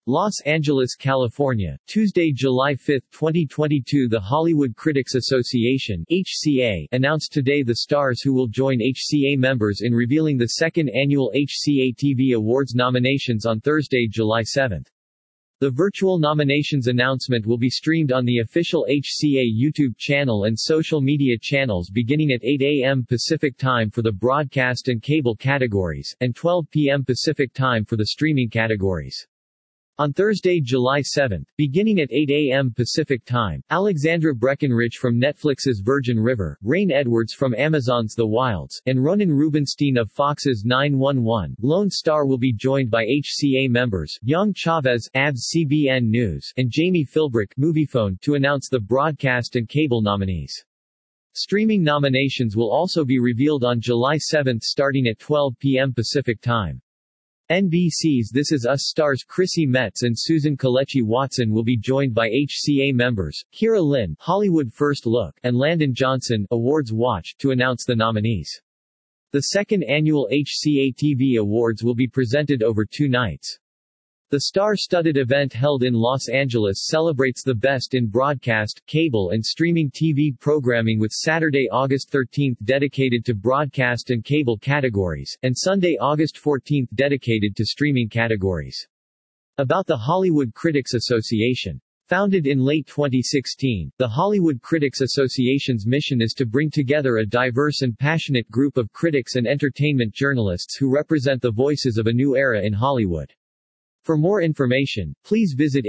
Los Angeles, California, Tuesday, July 5, 2022. The Hollywood Critics Association (HCA) announced today the stars who will join HCA members in revealing the second annual HCA TV Awards nominations on Thursday, July 7. The virtual nominations announcement will be streamed on the official HCA YouTube channel and social media channels beginning at 8 a.m. Pacific Time for the broadcast and cable categories, and 12 p.m. Pacific Time for the streaming categories. On Thursday, July 7, beginning at 8 a.m. Pacific Time, Alexandra Breckenridge from Netflix's Virgin River, Rain Edwards from Amazon's The Wilds, and Ronan Rubinstein of Fox's 911 Lone Star will be joined by HCA members, Young Chavez, ABS CBN News, and Jamie Philbrick, Moviefone, to announce the broadcast and cable nominees. Streaming nominations will also be revealed on July 7 starting at 12 p.m. Pacific Time. NBC's This Is Us stars Chrissy Metz and Susan Kelechi Watson will be joined by HCA members, Kira Lynn, Hollywood First Look, and Landon Johnson, Awards Watch, to announce the nominees. The second annual HCA TV Awards will be presented over 2 nights. The star-studded event held in Los Angeles celebrates the best in broadcast, cable and streaming TV programming, with Saturday, August 13 dedicated to broadcast and cable categories, and Sunday, August 14 dedicated to streaming categories. About the Hollywood Critics Association. Founded in late 2016, the Hollywood Critics Association's mission is to bring together a diverse and passionate group of critics and entertainment journalists who represent the voices of a new era in Hollywood. For more information, please visit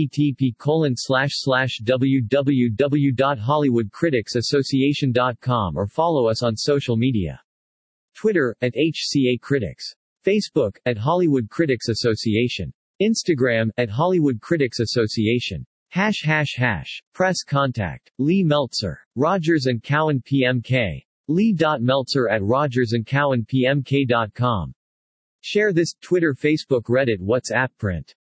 http://www.hollywoodcriticsassociation.com or follow us on social media. Twitter, @HCA Critics. Facebook, @Hollywood Critics Association. Instagram, @Hollywood Critics Association. ###. Press contact. Lee Meltzer. Rogers & Cowan PMK. Lee.Meltzer@RogersandCowanPMK.com. Share this, Twitter, Facebook, Reddit, WhatsApp, print.